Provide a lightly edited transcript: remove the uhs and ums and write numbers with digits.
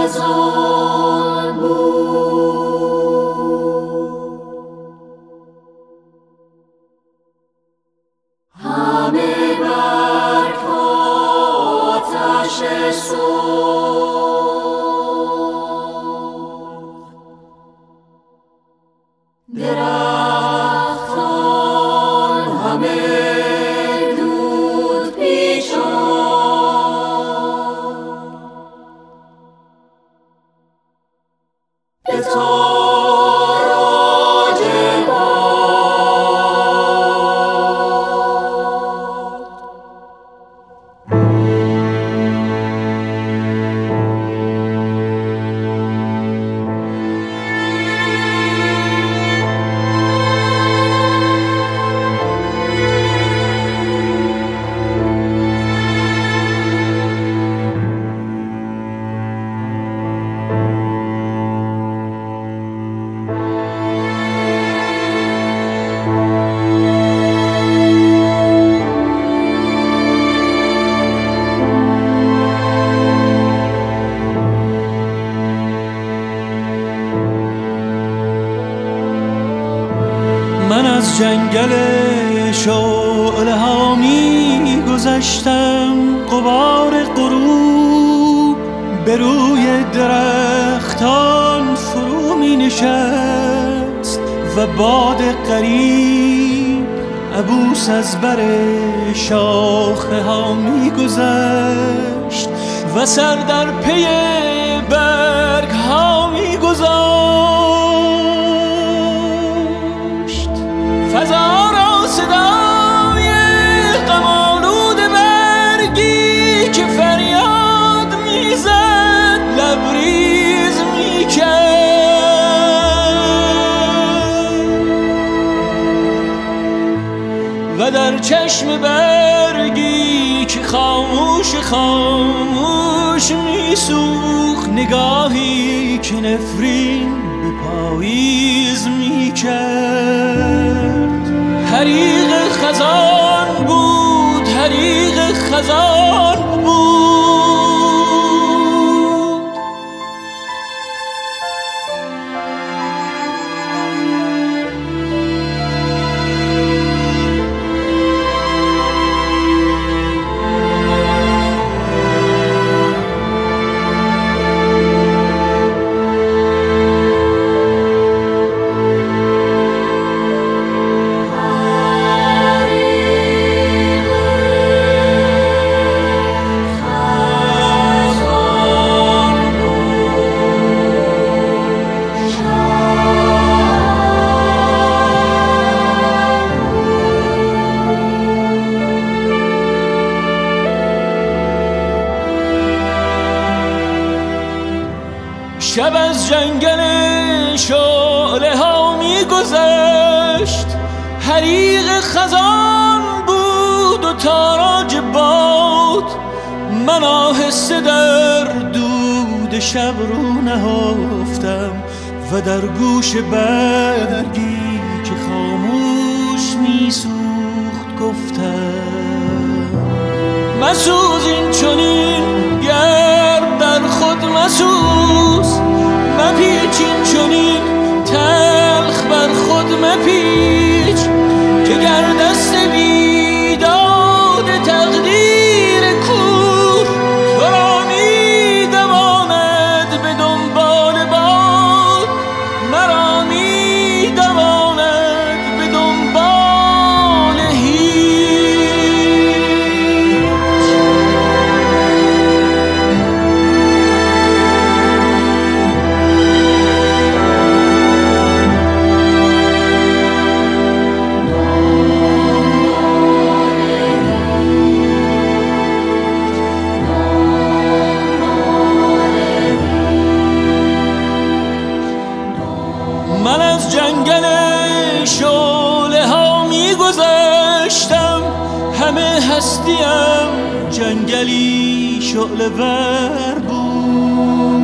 خزان بود. همه برگ آتش سوخت، درختان همه دود پیچان، به تاراج من از جنگل شعله ها می گذشتم، غبار غروب به روی درختان فرو می نشست و باد غریب عبوس از بر شاخه ها می گذشت و سر در پی برگ ها می گذاشت. فضا را صدای غم‌آلود برگی که فریاد میزد لبریز میکرد و در چشم برگی که خاموش خاموش میسوخت نگاهی که نفرین به پاییز میکرد. حریق خزان بود، حریق خزان بود. شب از جنگل شعله ها می گذشت، حریق خزان بود و تاراج باد. من آهسته در دود شب رو نهفتم و در گوش برگی که خاموش می سوخت گفتم مسوز این چنین گرد در خود مسوز، مپیچ این چنین تلخ بر خود مپیچ که گر دست بیداد تقدیر کور تو را می دواند به دنبال باد، مرا می دواند به دنبال هیچ. من از جنگل شعله ها می گذشتم، همه هستیم جنگلی شعله ور بود.